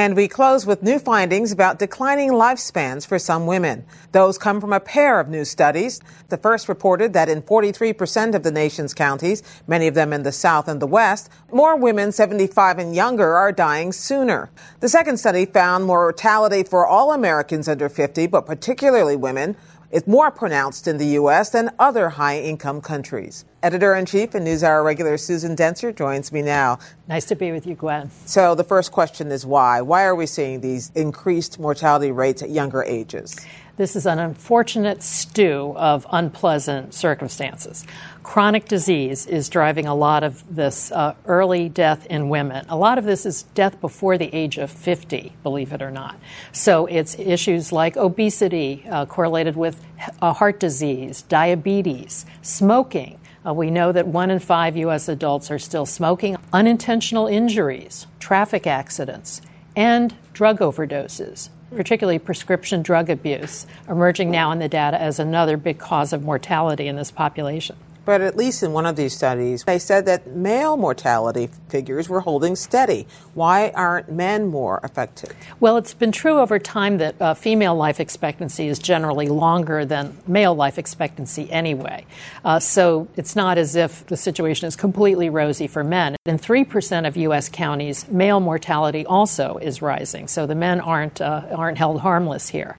And we close with new findings about declining lifespans for some women. Those come from a pair of new studies. The first reported that in 43% of the nation's counties, many of them in the South and the West, more women 75 and younger are dying sooner. The second study found mortality for all Americans under 50, but particularly women, is more pronounced in the U.S. than other high-income countries. Editor-in-Chief and NewsHour regular Susan Dentzer joins me now. Nice to be with you, Gwen. So the first question is why? Why are we seeing these increased mortality rates at younger ages? This is an unfortunate stew of unpleasant circumstances. Chronic disease is driving a lot of this early death in women. A lot of this is death before the age of 50, believe it or not. So it's issues like obesity correlated with heart disease, diabetes, smoking. We know that 1 in 5 U.S. adults are still smoking, unintentional injuries, traffic accidents, and drug overdoses, particularly prescription drug abuse, emerging now in the data as another big cause of mortality in this population. But at least in one of these studies, they said that male mortality figures were holding steady. Why aren't men more affected? Well, it's been true over time that female life expectancy is generally longer than male life expectancy anyway. So it's not as if the situation is completely rosy for men. In 3% of U.S. counties, male mortality also is rising. So the men aren't held harmless here.